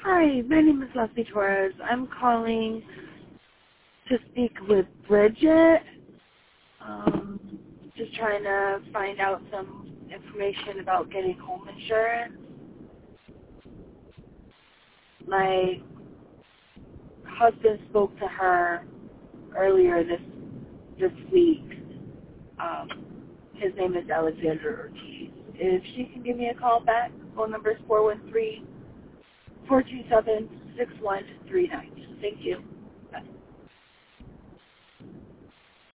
Hi, my name is Leslie Torres. I'm calling to speak with Bridget. Just trying to find out some information about getting home insurance. My husband spoke to her earlier this week. His name is Alexander Ortiz. If she can give me a call back, phone number is 413-427-6139. Thank you.